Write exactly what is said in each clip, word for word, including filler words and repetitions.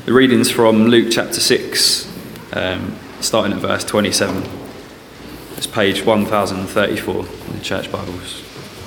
The reading's from Luke chapter six, um, starting at verse twenty-seven. It's page one thousand thirty-four in the Church Bibles.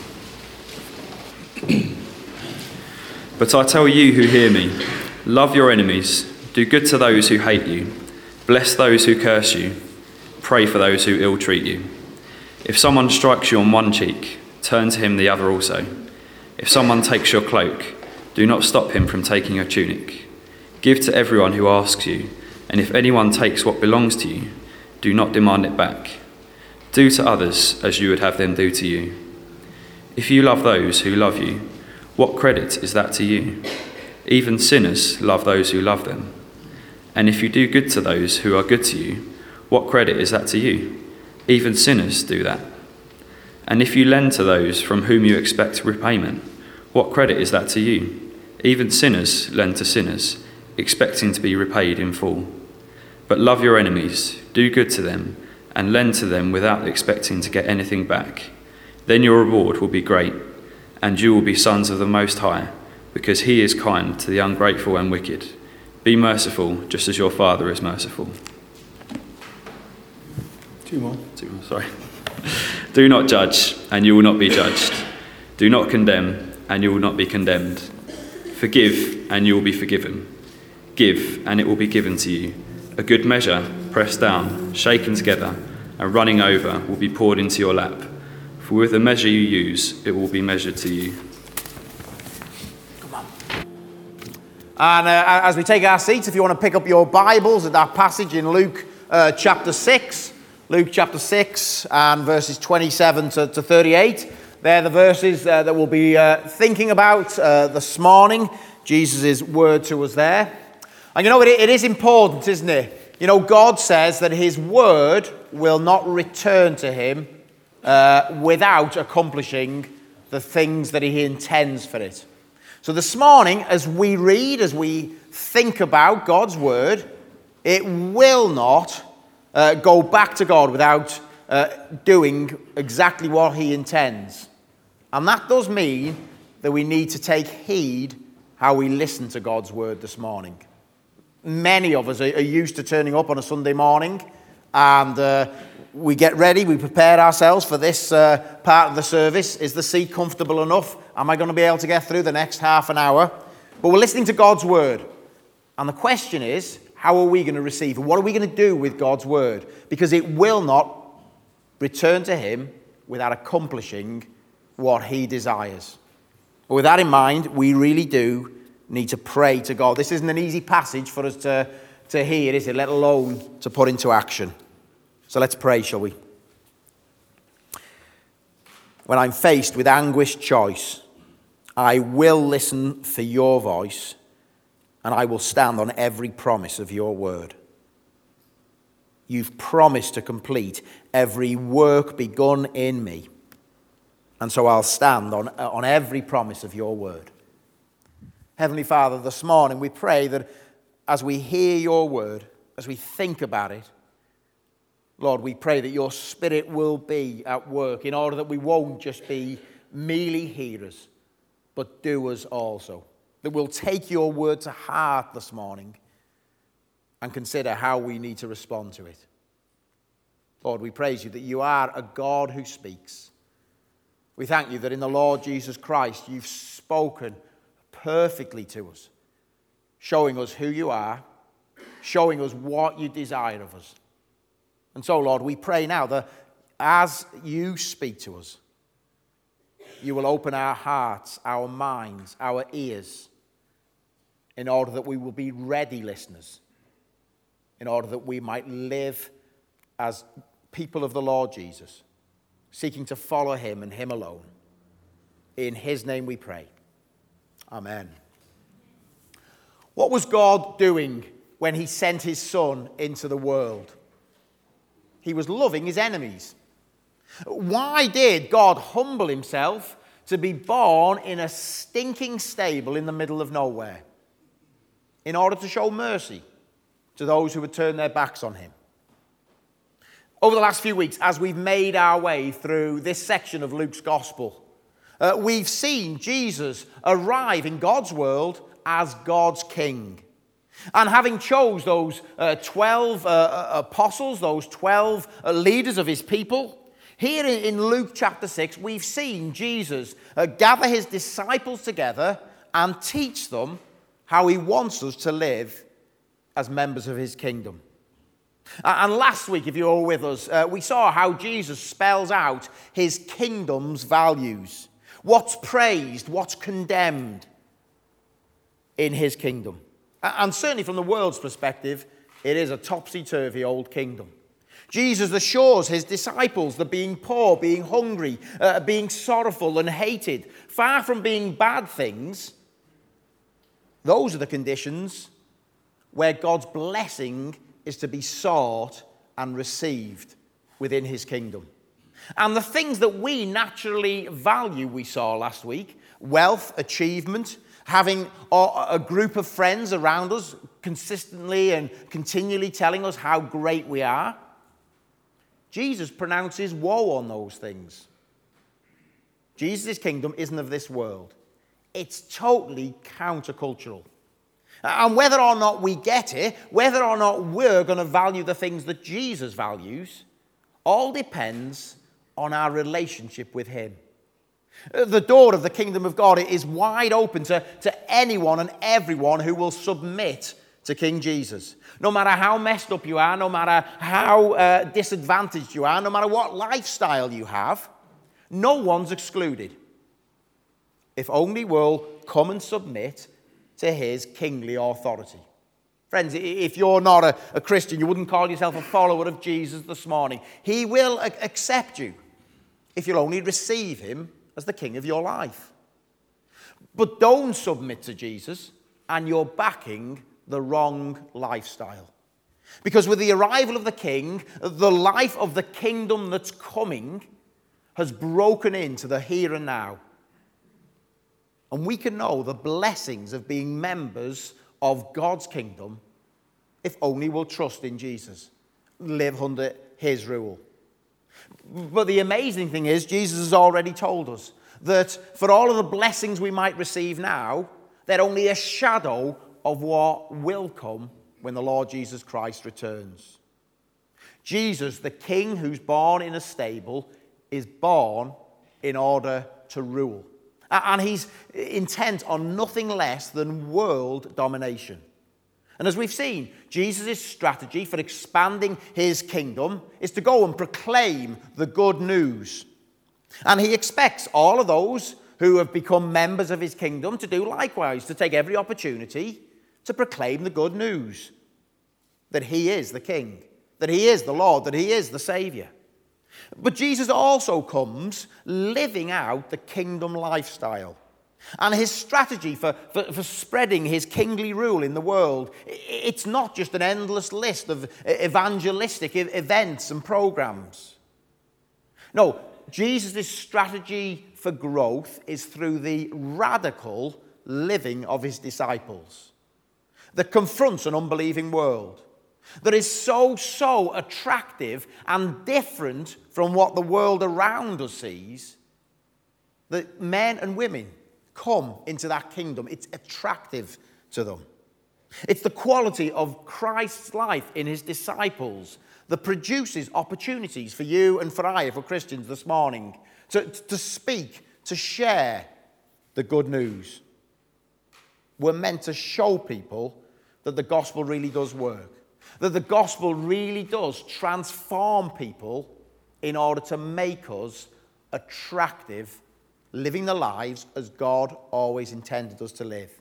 But I tell you who hear me, love your enemies, do good to those who hate you, bless those who curse you, pray for those who ill-treat you. If someone strikes you on one cheek, turn to him the other also. If someone takes your cloak, do not stop him from taking your tunic. Give to everyone who asks you, and if anyone takes what belongs to you, do not demand it back. Do to others as you would have them do to you. If you love those who love you, what credit is that to you? Even sinners love those who love them. And if you do good to those who are good to you, what credit is that to you? Even sinners do that. And if you lend to those from whom you expect repayment, what credit is that to you? Even sinners lend to sinners, expecting to be repaid in full. But love your enemies, do good to them, and lend to them without expecting to get anything back. Then your reward will be great, and you will be sons of the Most High, because he is kind to the ungrateful and wicked. Be merciful, just as your Father is merciful. Two more. Two more, sorry. Do not judge, and you will not be judged. Do not condemn, and you will not be condemned. Forgive, and you will be forgiven. Give, and it will be given to you. A good measure, pressed down, shaken together, and running over, will be poured into your lap. For with the measure you use, it will be measured to you. Come on. And uh, as we take our seats, if you want to pick up your Bibles at that passage in Luke uh, chapter six, Luke chapter six and verses twenty-seven to, to thirty-eight, they're the verses uh, that we'll be uh, thinking about uh, this morning. Jesus' word to us there. And you know, it, it is important, isn't it? You know, God says that his word will not return to him uh, without accomplishing the things that he intends for it. So this morning, as we read, as we think about God's word, it will not uh, go back to God without uh, doing exactly what he intends. And that does mean that we need to take heed how we listen to God's word this morning. Many of us are used to turning up on a Sunday morning and uh, we get ready, we prepare ourselves for this uh, part of the service. Is the seat comfortable enough? Am I going to be able to get through the next half an hour? But we're listening to God's word. And the question is, how are we going to receive it? What are we going to do with God's word? Because it will not return to him without accomplishing what he desires. But with that in mind, we really do need to pray to God. This isn't an easy passage for us to, to hear, is it? Let alone to put into action. So let's pray, shall we? When I'm faced with anguished choice, I will listen for your voice, and I will stand on every promise of your word. You've promised to complete every work begun in me, and so I'll stand on, on every promise of your word. Heavenly Father, this morning we pray that as we hear your word, as we think about it, Lord, we pray that your Spirit will be at work in order that we won't just be merely hearers, but doers also. That we'll take your word to heart this morning and consider how we need to respond to it. Lord, we praise you that you are a God who speaks. We thank you that in the Lord Jesus Christ you've spoken perfectly to us, showing us who you are, showing us what you desire of us. And so, Lord, we pray now that as you speak to us, you will open our hearts, our minds, our ears, in order that we will be ready listeners, in order that we might live as people of the Lord Jesus, seeking to follow him and him alone. In his name we pray. Amen. What was God doing when he sent his son into the world? He was loving his enemies. Why did God humble himself to be born in a stinking stable in the middle of nowhere? In order to show mercy to those who would turn their backs on him. Over the last few weeks, as we've made our way through this section of Luke's gospel, uh, we've seen Jesus arrive in God's world as God's king. And having chose those uh, twelve uh, apostles, those twelve uh, leaders of his people, here in Luke chapter six, we've seen Jesus uh, gather his disciples together and teach them how he wants us to live as members of his kingdom. And last week, if you were with us, uh, we saw how Jesus spells out his kingdom's values. What's praised, what's condemned in his kingdom. And certainly from the world's perspective, it is a topsy-turvy old kingdom. Jesus assures his disciples that being poor, being hungry, uh, being sorrowful and hated, far from being bad things, those are the conditions where God's blessing is to be sought and received within his kingdom. And the things that we naturally value, we saw last week, wealth, achievement, having a group of friends around us consistently and continually telling us how great we are, Jesus pronounces woe on those things. Jesus' kingdom isn't of this world. It's totally countercultural. And whether or not we get it, whether or not we're going to value the things that Jesus values, all depends on our relationship with him. The door of the kingdom of God is wide open to, to anyone and everyone who will submit to King Jesus. No matter how messed up you are, no matter how uh, disadvantaged you are, no matter what lifestyle you have, no one's excluded. If only we'll come and submit to his kingly authority. Friends, if you're not a, a Christian, you wouldn't call yourself a follower of Jesus this morning. He will a- accept you if you'll only receive him as the king of your life. But don't submit to Jesus and you're backing the wrong lifestyle. Because with the arrival of the king, the life of the kingdom that's coming has broken into the here and now. And we can know the blessings of being members of God's kingdom if only we'll trust in Jesus, live under his rule. But the amazing thing is, Jesus has already told us that for all of the blessings we might receive now, they're only a shadow of what will come when the Lord Jesus Christ returns. Jesus, the king who's born in a stable, is born in order to rule. And he's intent on nothing less than world domination. And as we've seen, Jesus' strategy for expanding his kingdom is to go and proclaim the good news. And he expects all of those who have become members of his kingdom to do likewise, to take every opportunity to proclaim the good news. That he is the king, that he is the Lord, that he is the Savior. But Jesus also comes living out the kingdom lifestyle. And his strategy for, for, for spreading his kingly rule in the world, it's not just an endless list of evangelistic events and programs. No, Jesus' strategy for growth is through the radical living of his disciples that confronts an unbelieving world, that is so, so attractive and different from what the world around us sees, that men and women come into that kingdom. It's attractive to them. It's the quality of Christ's life in his disciples that produces opportunities for you and for I, for Christians this morning, to, to speak, to share the good news. We're meant to show people that the gospel really does work, that the gospel really does transform people in order to make us attractive, living the lives as God always intended us to live.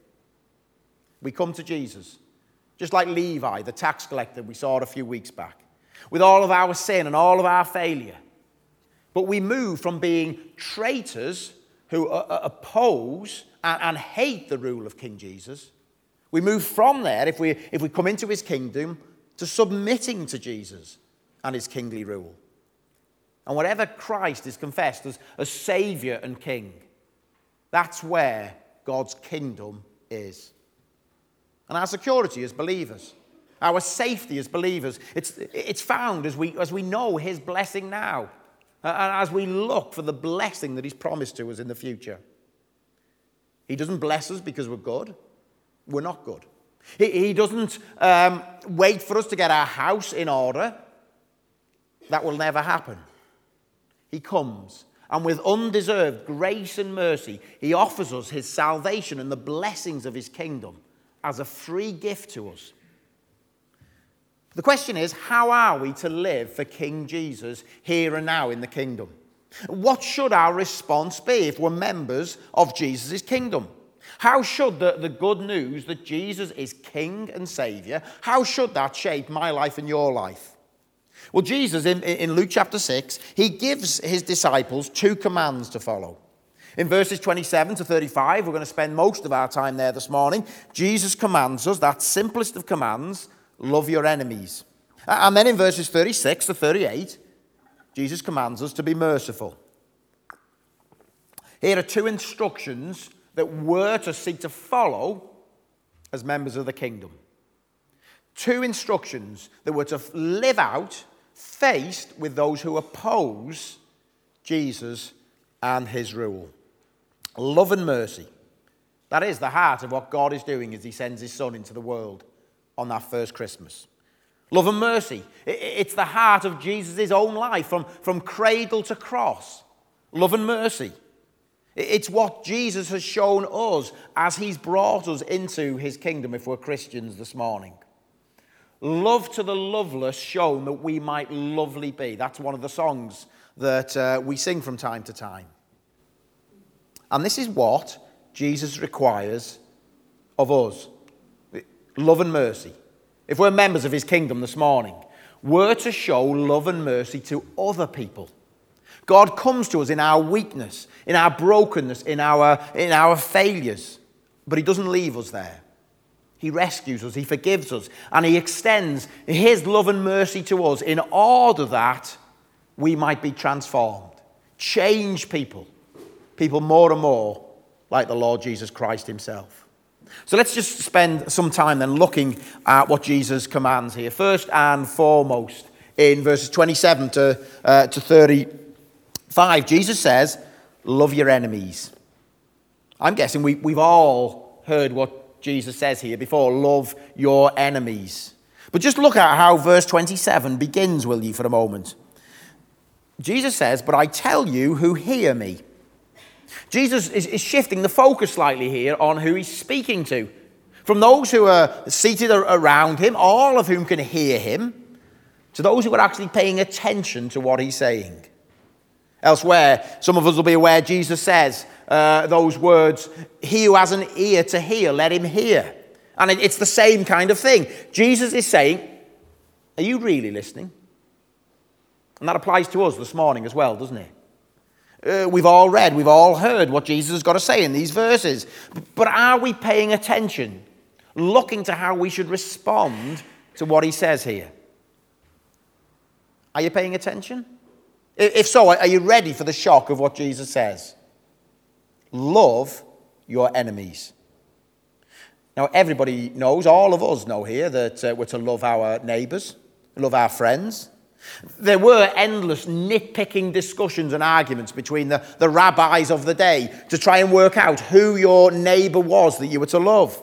We come to Jesus, just like Levi, the tax collector we saw a few weeks back, with all of our sin and all of our failure. But we move from being traitors who oppose and hate the rule of King Jesus. We move from there, if we, if we come into his kingdom, to submitting to Jesus and his kingly rule. And whatever Christ is confessed as a Savior and King, that's where God's kingdom is. And our security as believers, our safety as believers, it's, it's found as we, as we know his blessing now, and as we look for the blessing that he's promised to us in the future. He doesn't bless us because we're good. We're not good. He, he doesn't um, wait for us to get our house in order. That will never happen. He comes, and with undeserved grace and mercy, he offers us his salvation and the blessings of his kingdom as a free gift to us. The question is, how are we to live for King Jesus here and now in the kingdom? What should our response be if we're members of Jesus' kingdom? How should the, the good news that Jesus is King and Saviour, how should that shape my life and your life? Well, Jesus, in, in Luke chapter six, he gives his disciples two commands to follow. In verses twenty-seven to thirty-five, we're going to spend most of our time there this morning. Jesus commands us, that simplest of commands, love your enemies. And then in verses thirty-six to thirty-eight, Jesus commands us to be merciful. Here are two instructions that we're to seek to follow as members of the kingdom. Two instructions that we're to live out faced with those who oppose Jesus and his rule. Love and mercy. That is the heart of what God is doing as he sends his son into the world on that first Christmas. Love and mercy. It's the heart of Jesus' own life from, from cradle to cross. Love and mercy. It's what Jesus has shown us as he's brought us into his kingdom if we're Christians this morning. Love to the loveless shown that we might lovely be. That's one of the songs that uh, we sing from time to time. And this is what Jesus requires of us. Love and mercy. If we're members of his kingdom this morning, we're to show love and mercy to other people. God comes to us in our weakness, in our brokenness, in our, in our failures. But he doesn't leave us there. He rescues us, he forgives us, and he extends his love and mercy to us in order that we might be transformed. Change people. People more and more like the Lord Jesus Christ himself. So let's just spend some time then looking at what Jesus commands here. First and foremost, in verses twenty-seven to, uh, to thirty-five, Jesus says, love your enemies. I'm guessing we, we've all heard what Jesus says here before, love your enemies. But just look at how verse twenty-seven begins, will you, for a moment. Jesus says, but I tell you who hear me. Jesus is, is shifting the focus slightly here on who he's speaking to. From those who are seated around him, all of whom can hear him, to those who are actually paying attention to what he's saying. Elsewhere, some of us will be aware Jesus says uh, those words, he who has an ear to hear, let him hear. And it, it's the same kind of thing. Jesus is saying, are you really listening? And that applies to us this morning as well, doesn't it? Uh, we've all read, we've all heard what Jesus has got to say in these verses. But are we paying attention, looking to how we should respond to what he says here? Are you paying attention? If so, are you ready for the shock of what Jesus says? Love your enemies. Now, everybody knows, all of us know here, that uh, we're to love our neighbours, love our friends. There were endless nitpicking discussions and arguments between the, the rabbis of the day to try and work out who your neighbour was that you were to love.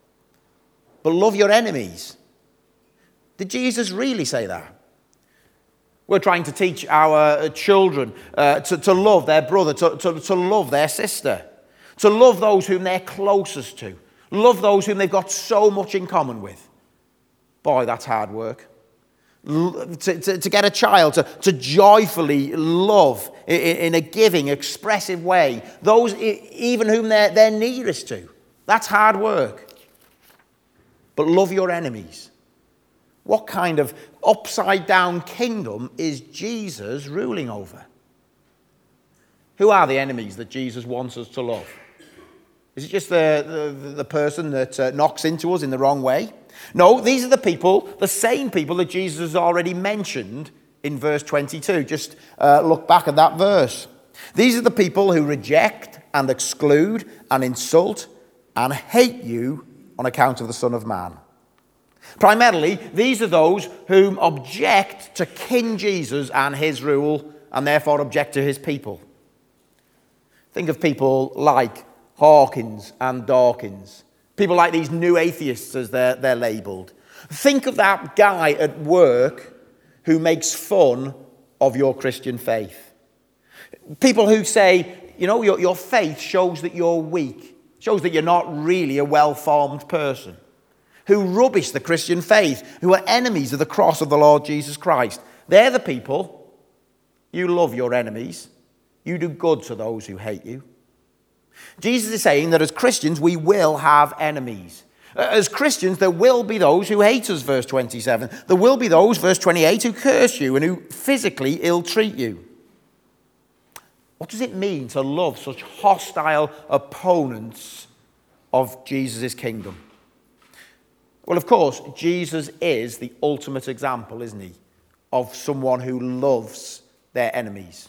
But love your enemies. Did Jesus really say that? We're trying to teach our children uh, to, to love their brother, to, to, to love their sister, to love those whom they're closest to, love those whom they've got so much in common with. Boy, that's hard work. To, to, to get a child to, to joyfully love in, in a giving, expressive way those even whom they're, they're nearest to. That's hard work. But love your enemies. What kind of upside-down kingdom is Jesus ruling over? Who are the enemies that Jesus wants us to love? Is it just the, the, the person that uh, knocks into us in the wrong way? No, these are the people, the same people that Jesus has already mentioned in verse twenty-two. Just uh, look back at that verse. These are the people who reject and exclude and insult and hate you on account of the Son of Man. Primarily, these are those whom object to King Jesus and his rule and therefore object to his people. Think of people like Hawkins and Dawkins. People like these new atheists, as they're, they're labelled. Think of that guy at work who makes fun of your Christian faith. People who say, you know, your, your faith shows that you're weak, shows that you're not really a well-formed person, who rubbish the Christian faith, who are enemies of the cross of the Lord Jesus Christ. They're the people. You love your enemies. You do good to those who hate you. Jesus is saying that as Christians, we will have enemies. As Christians, there will be those who hate us, verse twenty-seven. There will be those, verse twenty-eight, who curse you and who physically ill-treat you. What does it mean to love such hostile opponents of Jesus' kingdom? Well, of course, Jesus is the ultimate example, isn't he, of someone who loves their enemies.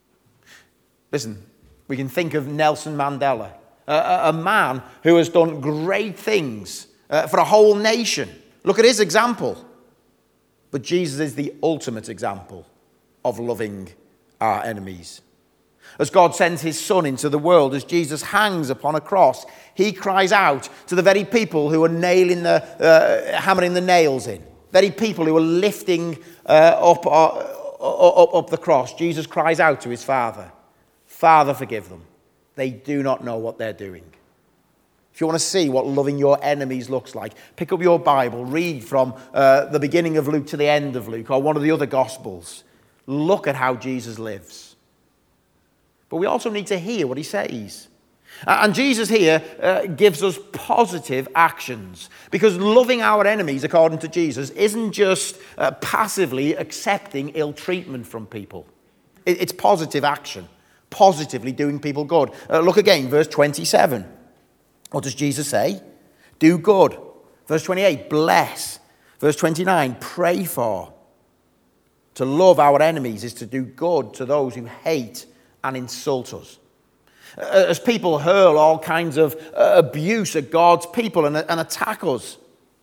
Listen, we can think of Nelson Mandela, a, a man who has done great things uh, for a whole nation. Look at his example. But Jesus is the ultimate example of loving our enemies. As God sends his Son into the world, as Jesus hangs upon a cross, he cries out to the very people who are nailing the, uh, hammering the nails in, very people who are lifting uh, up, uh, up, up the cross. Jesus cries out to his Father, Father, forgive them. They do not know what they're doing. If you want to see what loving your enemies looks like, pick up your Bible, read from uh, the beginning of Luke to the end of Luke, or one of the other Gospels. Look at how Jesus lives. But we also need to hear what he says. And Jesus here uh, gives us positive actions. Because loving our enemies, according to Jesus, isn't just uh, passively accepting ill treatment from people. It's positive action. Positively doing people good. Uh, look again, verse twenty-seven. What does Jesus say? Do good. Verse twenty-eight, bless. Verse twenty-nine, pray for. To love our enemies is to do good to those who hate and insult us. As people hurl all kinds of abuse at God's people and, and attack us,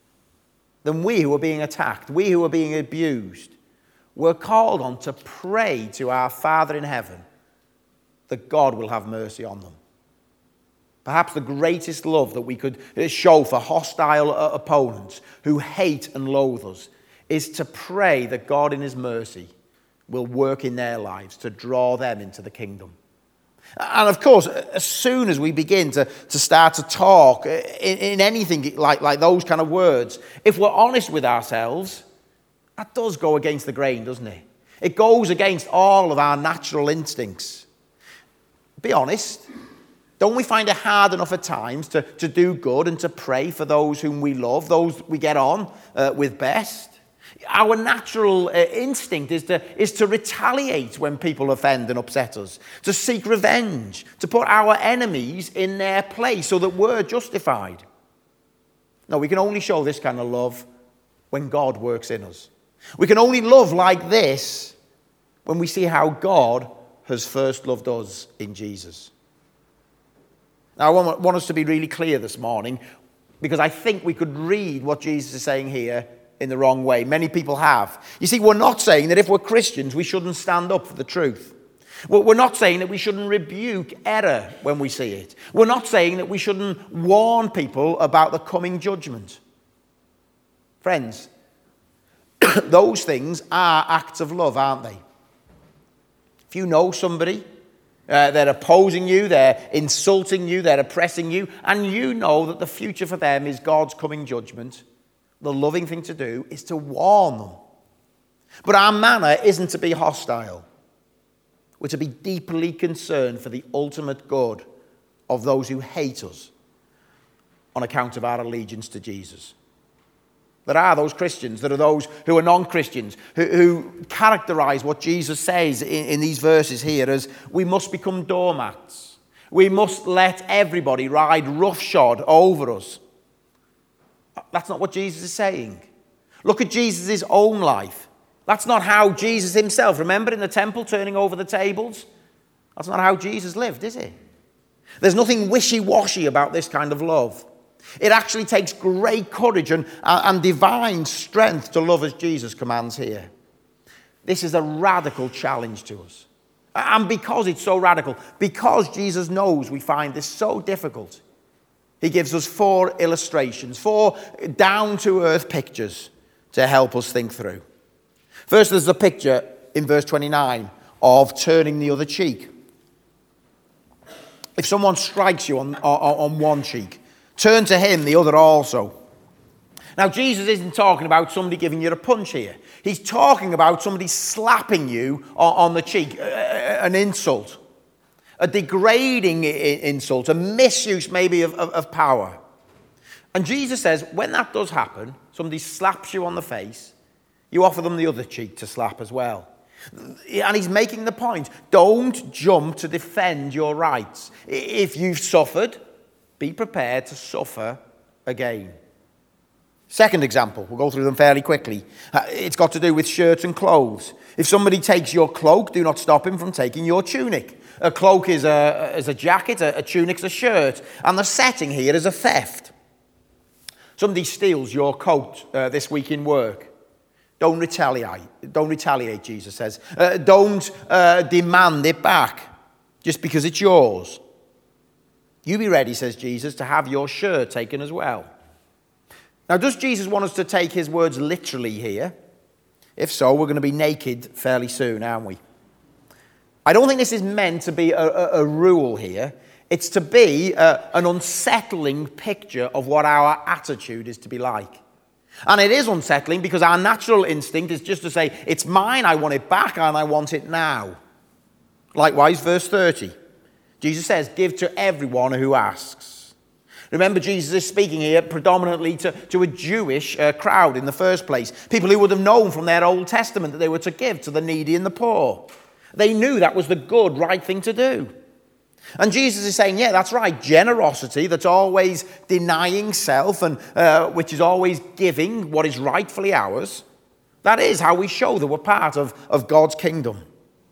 then we who are being attacked, we who are being abused, we're called on to pray to our Father in heaven that God will have mercy on them. Perhaps the greatest love that we could show for hostile opponents who hate and loathe us is to pray that God in his mercy will work in their lives to draw them into the kingdom. And of course, as soon as we begin to, to start to talk in, in anything like, like those kind of words, if we're honest with ourselves, that does go against the grain, doesn't it? It goes against all of our natural instincts. Be honest. Don't we find it hard enough at times to, to do good and to pray for those whom we love, those we get on uh, with best? Our natural uh, instinct is to, is to retaliate when people offend and upset us, to seek revenge, to put our enemies in their place so that we're justified. No, we can only show this kind of love when God works in us. We can only love like this when we see how God has first loved us in Jesus. Now, I want, want us to be really clear this morning, because I think we could read what Jesus is saying here in the wrong way. Many people have. You see, we're not saying that if we're Christians, we shouldn't stand up for the truth. We're not saying that we shouldn't rebuke error when we see it. We're not saying that we shouldn't warn people about the coming judgment. Friends, those things are acts of love, aren't they? If you know somebody, uh, they're opposing you, they're insulting you, they're oppressing you, and you know that the future for them is God's coming judgment, the loving thing to do is to warn them. But our manner isn't to be hostile. We're to be deeply concerned for the ultimate good of those who hate us on account of our allegiance to Jesus. There are those Christians, there are those who are non-Christians, who, who characterize what Jesus says in, in these verses here as we must become doormats. We must let everybody ride roughshod over us. That's not what Jesus is saying. Look at Jesus' own life. That's not how Jesus himself, remember in the temple turning over the tables? That's not how Jesus lived, is it? There's nothing wishy-washy about this kind of love. It actually takes great courage and, and divine strength to love as Jesus commands here. This is a radical challenge to us. And because it's so radical, because Jesus knows we find this so difficult, He gives us four illustrations, four down-to-earth pictures to help us think through. First, there's a picture in verse twenty-nine of turning the other cheek. If someone strikes you on, on, on one cheek, turn to him the other also. Now, Jesus isn't talking about somebody giving you a punch here. He's talking about somebody slapping you on, on the cheek, an insult, a degrading insult, a misuse maybe of, of, of power. And Jesus says, when that does happen, somebody slaps you on the face, you offer them the other cheek to slap as well. And he's making the point, don't jump to defend your rights. If you've suffered, be prepared to suffer again. Second example, we'll go through them fairly quickly. It's got to do with shirts and clothes. If somebody takes your cloak, do not stop him from taking your tunic. A cloak is a, is a jacket, a, a tunic's a shirt. And the setting here is a theft. Somebody steals your coat uh, this week in work. Don't retaliate. Don't retaliate, Jesus says. Uh, don't uh, demand it back just because it's yours. You be ready, says Jesus, to have your shirt taken as well. Now, does Jesus want us to take his words literally here? If so, we're going to be naked fairly soon, aren't we? I don't think this is meant to be a, a, a rule here. It's to be a, an unsettling picture of what our attitude is to be like. And it is unsettling because our natural instinct is just to say, it's mine, I want it back, and I want it now. Likewise, verse thirty. Jesus says, give to everyone who asks. Remember, Jesus is speaking here predominantly to, to a Jewish uh, crowd in the first place. People who would have known from their Old Testament that they were to give to the needy and the poor. They knew that was the good, right thing to do. And Jesus is saying, yeah, that's right. Generosity, that's always denying self and uh, which is always giving what is rightfully ours. That is how we show that we're part of, of God's kingdom.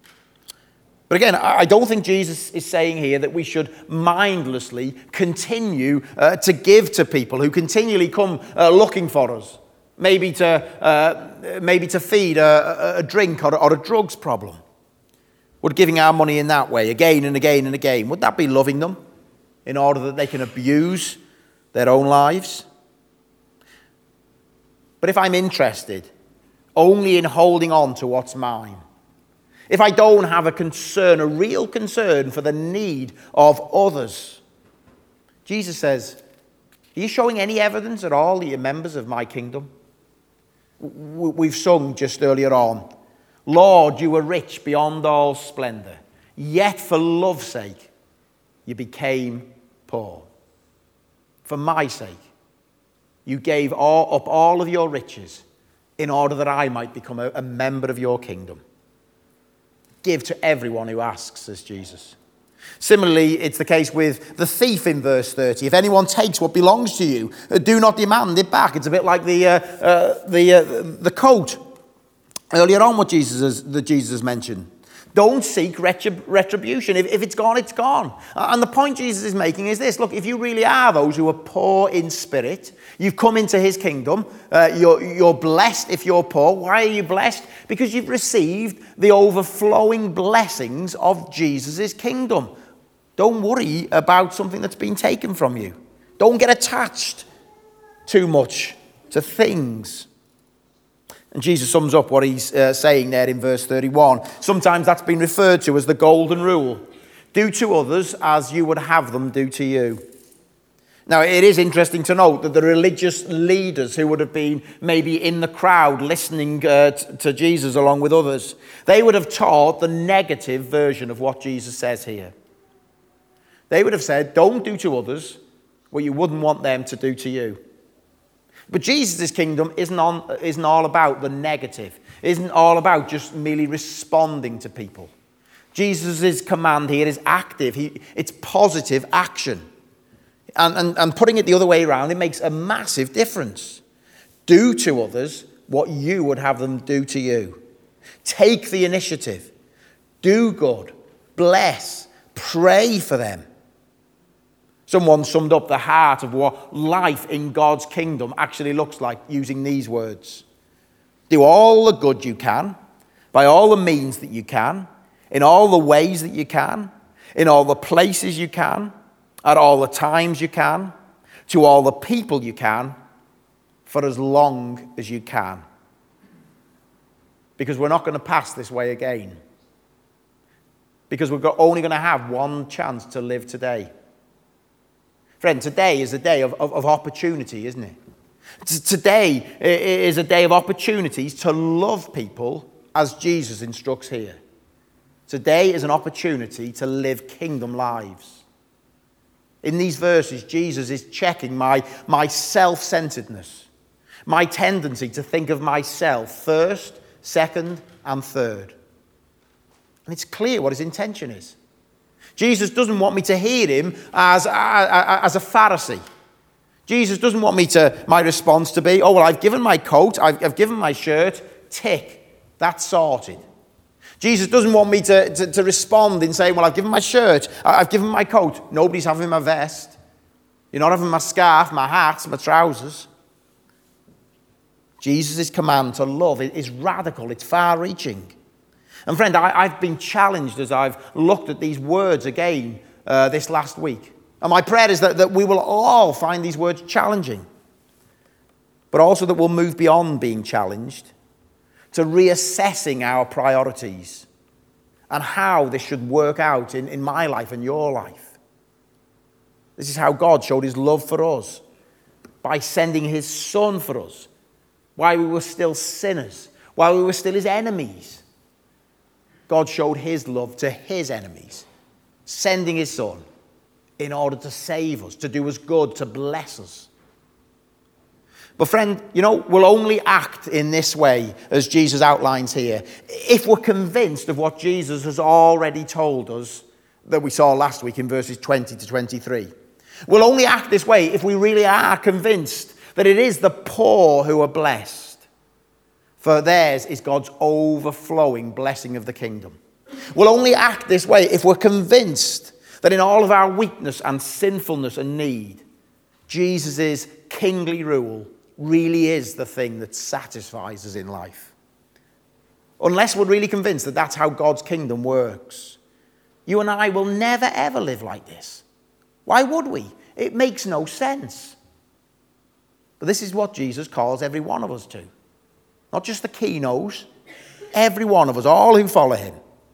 But again, I don't think Jesus is saying here that we should mindlessly continue uh, to give to people who continually come uh, looking for us. Maybe to, uh, maybe to feed a, a drink or, or a drugs problem. Would giving our money in that way, again and again and again, would that be loving them in order that they can abuse their own lives? But if I'm interested only in holding on to what's mine, if I don't have a concern, a real concern for the need of others, Jesus says, are you showing any evidence at all that you're members of my kingdom? We've sung just earlier on, Lord, you were rich beyond all splendor, yet for love's sake, you became poor. For my sake, you gave all, up all of your riches in order that I might become a, a member of your kingdom. Give to everyone who asks, says Jesus. Similarly, it's the case with the thief in verse thirty. If anyone takes what belongs to you, do not demand it back. It's a bit like the, uh, uh, the, uh, the coat. Earlier on, what Jesus has, that Jesus has mentioned. Don't seek retrib- retribution. If, if it's gone, it's gone. And the point Jesus is making is this. Look, if you really are those who are poor in spirit, you've come into his kingdom, uh, you're, you're blessed if you're poor. Why are you blessed? Because you've received the overflowing blessings of Jesus' kingdom. Don't worry about something that's been taken from you. Don't get attached too much to things. And Jesus sums up what he's uh, saying there in verse thirty-one. Sometimes that's been referred to as the golden rule. Do to others as you would have them do to you. Now, it is interesting to note that the religious leaders who would have been maybe in the crowd listening uh, t- to Jesus along with others, they would have taught the negative version of what Jesus says here. They would have said, don't do to others what you wouldn't want them to do to you. But Jesus' kingdom isn't, on, isn't all about the negative. It isn't all about just merely responding to people. Jesus' command here is active. He, it's positive action. And, and, and putting it the other way around, it makes a massive difference. Do to others what you would have them do to you. Take the initiative. Do good. Bless. Pray for them. Someone summed up the heart of what life in God's kingdom actually looks like using these words. Do all the good you can, by all the means that you can, in all the ways that you can, in all the places you can, at all the times you can, to all the people you can, for as long as you can. Because we're not going to pass this way again. Because we're only going to have one chance to live today. Friend, today is a day of, of, of opportunity, isn't it? T- today is a day of opportunities to love people as Jesus instructs here. Today is an opportunity to live kingdom lives. In these verses, Jesus is checking my, my self-centeredness, my tendency to think of myself first, second, and third. And it's clear what his intention is. Jesus doesn't want me to hear him as, as a Pharisee. Jesus doesn't want me to, my response to be, oh, well, I've given my coat, I've, I've given my shirt, tick, that's sorted. Jesus doesn't want me to, to, to respond in saying, well, I've given my shirt, I've given my coat, nobody's having my vest. You're not having my scarf, my hat, my trousers. Jesus' command to love is radical, it's far-reaching. And friend, I, I've been challenged as I've looked at these words again uh, this last week. And my prayer is that, that we will all find these words challenging, but also that we'll move beyond being challenged to reassessing our priorities and how this should work out in, in my life and your life. This is how God showed his love for us, by sending his Son for us, while we were still sinners, while we were still his enemies. God showed his love to his enemies, sending his Son in order to save us, to do us good, to bless us. But friend, you know, we'll only act in this way, as Jesus outlines here, if we're convinced of what Jesus has already told us that we saw last week in verses twenty to twenty-three. We'll only act this way if we really are convinced that it is the poor who are blessed, for theirs is God's overflowing blessing of the kingdom. We'll only act this way if we're convinced that in all of our weakness and sinfulness and need, Jesus' kingly rule really is the thing that satisfies us in life. Unless we're really convinced that that's how God's kingdom works, you and I will never ever live like this. Why would we? It makes no sense. But this is what Jesus calls every one of us to. Not just the keynotes, every one of us, all who follow him.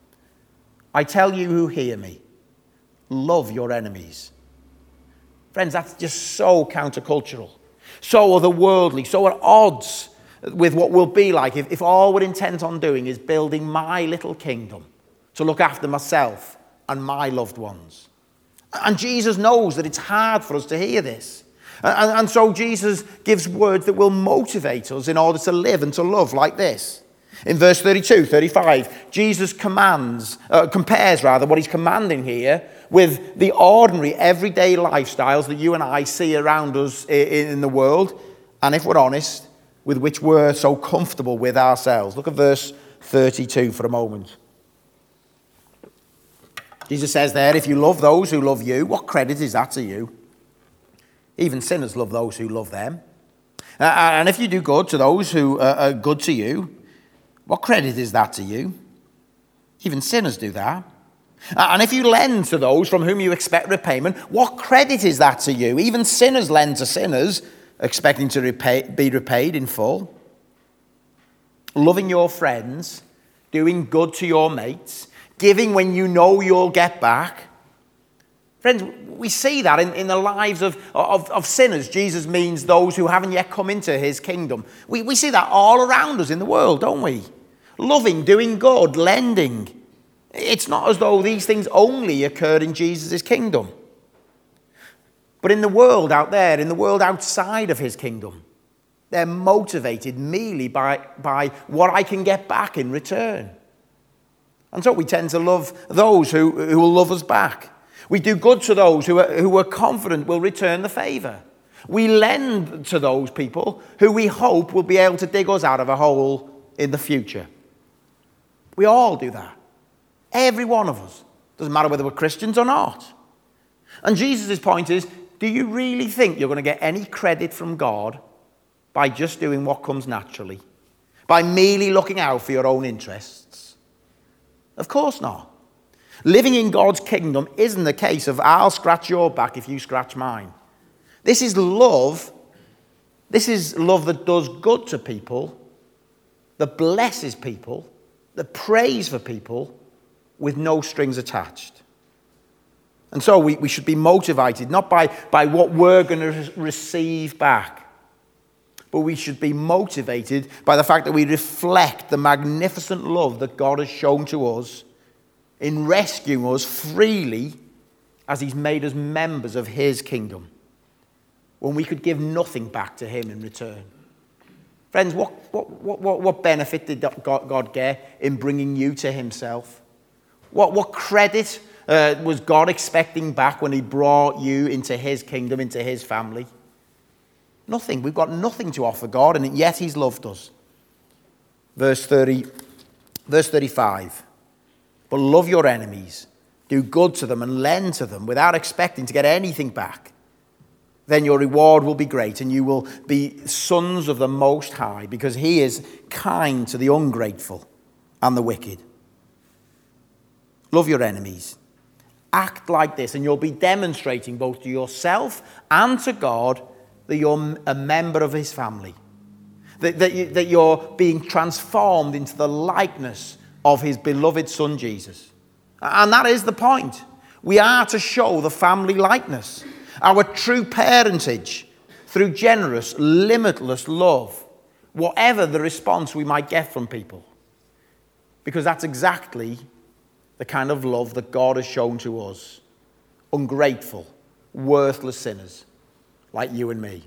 I tell you who hear me, love your enemies. Friends, that's just so countercultural, so otherworldly, so at odds with what we'll be like if, if all we're intent on doing is building my little kingdom to look after myself and my loved ones. And Jesus knows that it's hard for us to hear this. And, and so Jesus gives words that will motivate us in order to live and to love like this. In verse thirty-two, thirty-five, Jesus commands, uh, compares rather what he's commanding here with the ordinary everyday lifestyles that you and I see around us in, in the world, and if we're honest, with which we're so comfortable with ourselves. Look at verse thirty-two for a moment. Jesus says there, if you love those who love you, what credit is that to you? Even sinners love those who love them. Uh, and if you do good to those who uh, are good to you, what credit is that to you? Even sinners do that. Uh, and if you lend to those from whom you expect repayment, what credit is that to you? Even sinners lend to sinners, expecting to repay, be repaid in full. Loving your friends, doing good to your mates, giving when you know you'll get back. Friends, we see that in, in the lives of, of, of sinners. Jesus means those who haven't yet come into his kingdom. We, we see that all around us in the world, don't we? Loving, doing good, lending. It's not as though these things only occurred in Jesus' kingdom. But in the world out there, in the world outside of his kingdom, they're motivated merely by, by what I can get back in return. And so we tend to love those who, who will love us back. We do good to those who are, who are confident will return the favour. We lend to those people who we hope will be able to dig us out of a hole in the future. We all do that. Every one of us. Doesn't matter whether we're Christians or not. And Jesus' point is, do you really think you're going to get any credit from God by just doing what comes naturally? By merely looking out for your own interests? Of course not. Living in God's kingdom isn't the case of I'll scratch your back if you scratch mine. This is love. This is love that does good to people, that blesses people, that prays for people with no strings attached. And so we, we should be motivated not by, by what we're going to receive back, but we should be motivated by the fact that we reflect the magnificent love that God has shown to us in rescuing us freely as he's made us members of his kingdom, when we could give nothing back to him in return. Friends, what, what, what, what benefit did God get in bringing you to himself? What, what credit uh, was God expecting back when he brought you into his kingdom, into his family? Nothing. We've got nothing to offer God, and yet he's loved us. Verse thirty, verse thirty-five. But love your enemies, do good to them and lend to them without expecting to get anything back. Then your reward will be great, and you will be sons of the Most High, because he is kind to the ungrateful and the wicked. Love your enemies. Act like this, and you'll be demonstrating both to yourself and to God that you're a member of his family. That, that, you, that you're being transformed into the likeness of his beloved son, Jesus. And that is the point. We are to show the family likeness, our true parentage, through generous, limitless love, whatever the response we might get from people. Because that's exactly the kind of love that God has shown to us. Ungrateful, worthless sinners like you and me.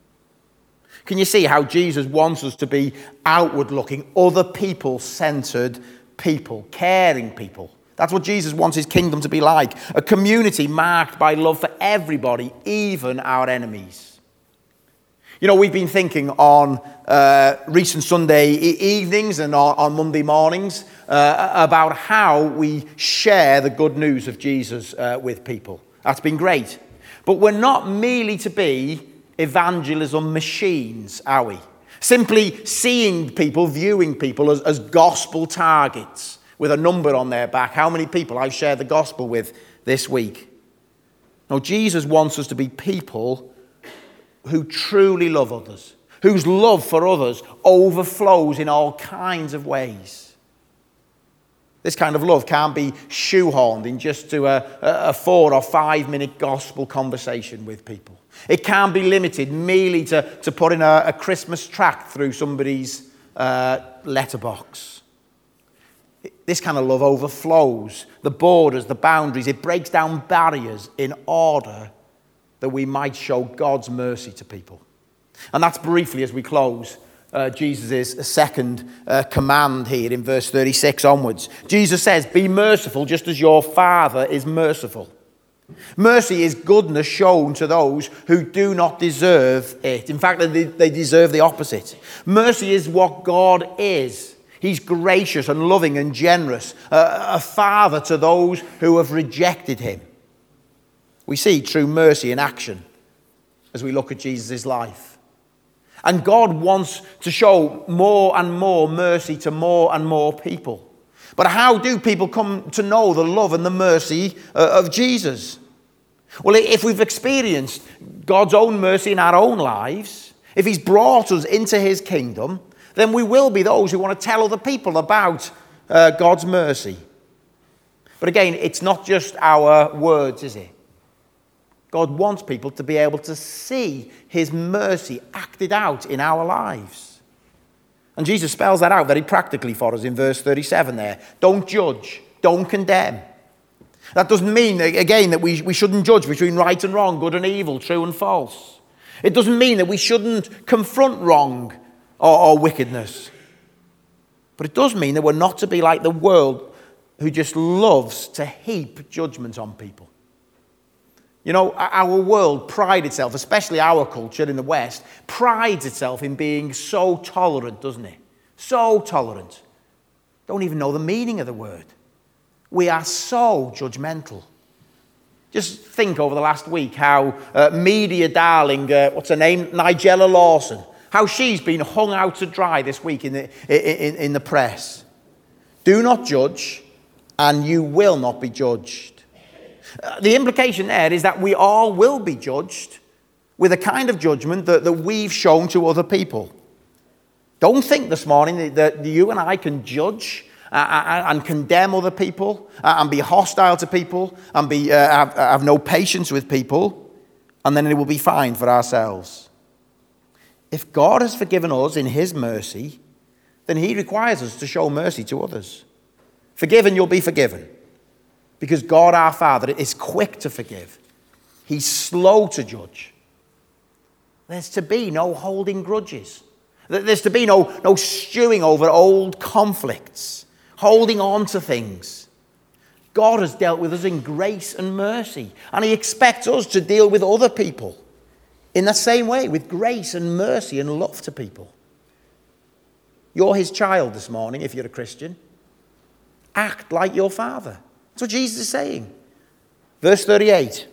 Can you see how Jesus wants us to be outward-looking, other people-centered people, caring people? That's what Jesus wants his kingdom to be like. A community marked by love for everybody, even our enemies. You know, we've been thinking on uh, recent Sunday e- evenings and on, on Monday mornings uh, about how we share the good news of Jesus uh, with people. That's been great. But we're not merely to be evangelism machines, are we? Simply seeing people, viewing people as, as gospel targets with a number on their back. How many people I've shared the gospel with this week? No, Jesus wants us to be people who truly love others, whose love for others overflows in all kinds of ways. This kind of love can't be shoehorned in just to a, a four or five minute gospel conversation with people. It can't be limited merely to, to putting a, a Christmas tract through somebody's uh, letterbox. This kind of love overflows the borders, the boundaries. It breaks down barriers in order that we might show God's mercy to people. And that's briefly, as we close, uh, Jesus' second uh, command here in verse thirty-six onwards. Jesus says, be merciful just as your Father is merciful. Mercy is goodness shown to those who do not deserve it. In fact, they, they deserve the opposite. Mercy is what God is. He's gracious and loving and generous, a, a father to those who have rejected him. We see true mercy in action as we look at Jesus' life. And God wants to show more and more mercy to more and more people. But how do people come to know the love and the mercy of Jesus? Well, if we've experienced God's own mercy in our own lives, if he's brought us into his kingdom, then we will be those who want to tell other people about uh, God's mercy. But again, it's not just our words, is it? God wants people to be able to see his mercy acted out in our lives. And Jesus spells that out very practically for us in verse thirty-seven there. Don't judge. Don't condemn. That doesn't mean, again, that we, we shouldn't judge between right and wrong, good and evil, true and false. It doesn't mean that we shouldn't confront wrong or, or wickedness. But it does mean that we're not to be like the world who just loves to heap judgment on people. You know, our world prides itself, especially our culture in the West, prides itself in being so tolerant, doesn't it? So tolerant. Don't even know the meaning of the word. We are so judgmental. Just think over the last week how uh, media darling, uh, what's her name, Nigella Lawson, how she's been hung out to dry this week in the, in, in the press. Do not judge, and you will not be judged. Uh, the implication there is that we all will be judged, with a kind of judgment that, that we've shown to other people. Don't think this morning that you and I can judge and condemn other people and be hostile to people and be uh, have, have no patience with people, and then it will be fine for ourselves. If God has forgiven us in his mercy, then he requires us to show mercy to others. Forgive and you'll be forgiven. Because God our Father is quick to forgive. He's slow to judge. There's to be no holding grudges. There's to be no, no stewing over old conflicts, holding on to things. God has dealt with us in grace and mercy, and he expects us to deal with other people in the same way, with grace and mercy and love to people. You're his child this morning, if you're a Christian. Act like your Father. That's what Jesus is saying. Verse thirty-eight.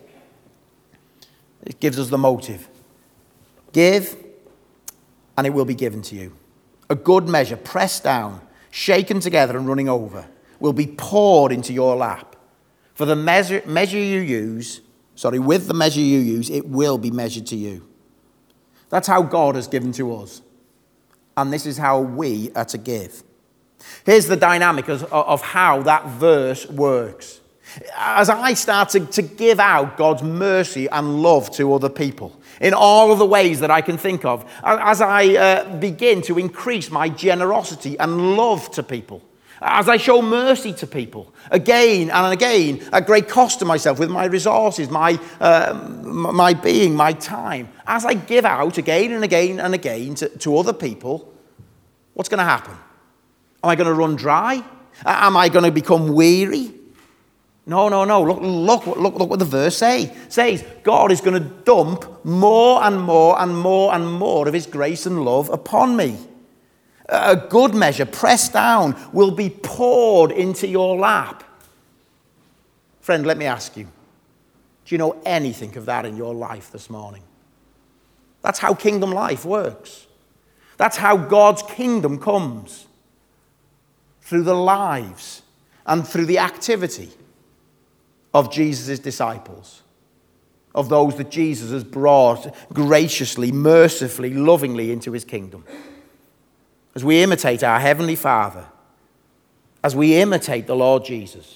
It gives us the motive. Give, and it will be given to you. A good measure, pressed down, shaken together and running over, will be poured into your lap. For the measure, measure you use, sorry, with the measure you use, it will be measured to you. That's how God has given to us. And this is how we are to give. Here's the dynamic of, of how that verse works. As I start to, to give out God's mercy and love to other people, in all of the ways that I can think of, as I uh, begin to increase my generosity and love to people, as I show mercy to people, again and again, at great cost to myself with my resources, my, uh, my being, my time, as I give out again and again and again to, to other people, what's going to happen? Am I going to run dry? Am I going to become weary? No, no, no. Look, look, look, look what the verse say. says. God is going to dump more and more and more and more of his grace and love upon me. A good measure, pressed down, will be poured into your lap. Friend, let me ask you, do you know anything of that in your life this morning? That's how kingdom life works. That's how God's kingdom comes. Through the lives and through the activity of Jesus' disciples, of those that Jesus has brought graciously, mercifully, lovingly into his kingdom. As we imitate our Heavenly Father, as we imitate the Lord Jesus,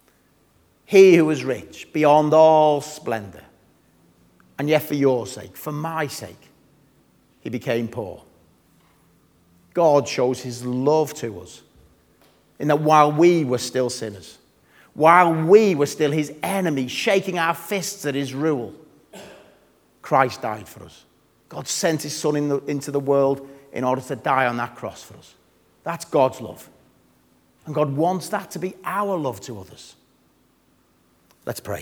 he who is rich beyond all splendor, and yet for your sake, for my sake, he became poor. God shows his love to us in that while we were still sinners, while we were still his enemies, shaking our fists at his rule, Christ died for us. God sent his son in the, into the world in order to die on that cross for us. That's God's love. And God wants that to be our love to others. Let's pray.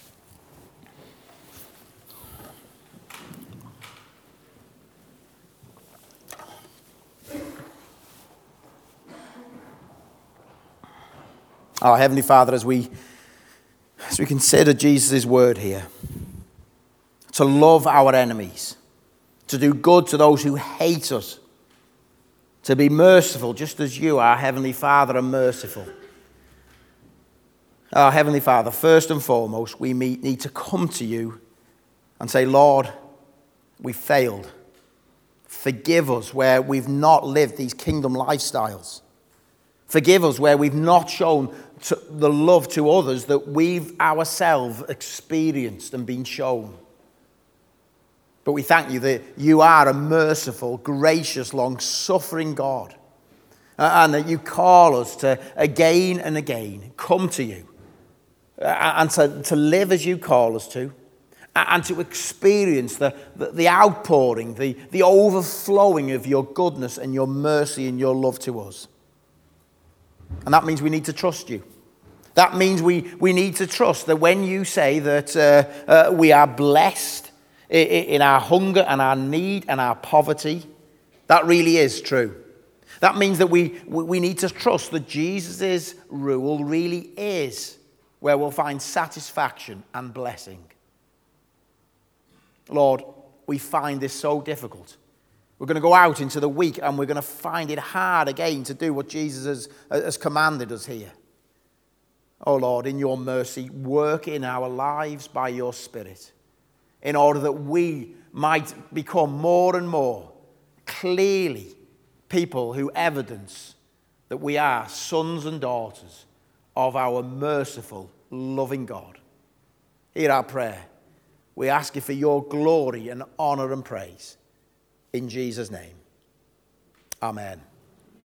Our Heavenly Father, as we, as we consider Jesus' word here, to love our enemies, to do good to those who hate us, to be merciful just as you, our Heavenly Father, are merciful. Our Heavenly Father, first and foremost, we need to come to you and say, Lord, we failed. Forgive us where we've not lived these kingdom lifestyles. Forgive us where we've not shown the love to others that we've ourselves experienced and been shown. But we thank you that you are a merciful, gracious, long-suffering God. And that you call us to again and again come to you. And to, to live as you call us to. And to experience the, the, the outpouring, the, the overflowing of your goodness and your mercy and your love to us. And that means we need to trust you. That means we, we need to trust that when you say that uh, uh, we are blessed in, in our hunger and our need and our poverty, that really is true. That means that we, we need to trust that Jesus' rule really is where we'll find satisfaction and blessing. Lord, we find this so difficult. We're going to go out into the week and we're going to find it hard again to do what Jesus has, has commanded us here. Oh Lord, in your mercy, work in our lives by your Spirit in order that we might become more and more clearly people who evidence that we are sons and daughters of our merciful, loving God. Hear our prayer. We ask you for your glory and honor and praise. In Jesus' name, amen.